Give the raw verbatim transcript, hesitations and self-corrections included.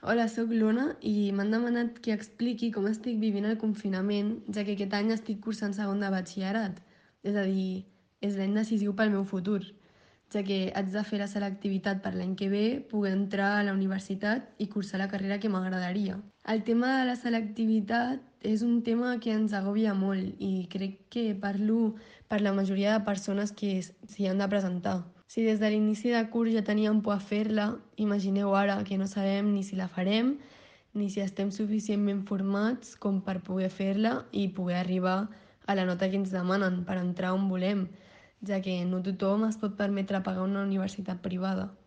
Hola, sóc l'Ona i m'han demanat que expliqui com estic vivint el confinament, ja que aquest any estic cursant segon de batxillerat. És a dir, és l'any decisiu pel meu futur, ja que haig de fer la selectivitat per l'any que ve, poder entrar a la universitat i cursar la carrera que m'agradaria. El tema de la selectivitat és un tema que ens agobia molt i crec que parlo per la majoria de persones que s'hi han de presentar. Si des de l'inici de curs ja teníem por a fer-la, imagineu ara que no sabem ni si la farem ni si estem suficientment formats com per poder fer-la i poder arribar a la nota que ens demanen per entrar on volem, ja que no tothom es pot permetre pagar una universitat privada.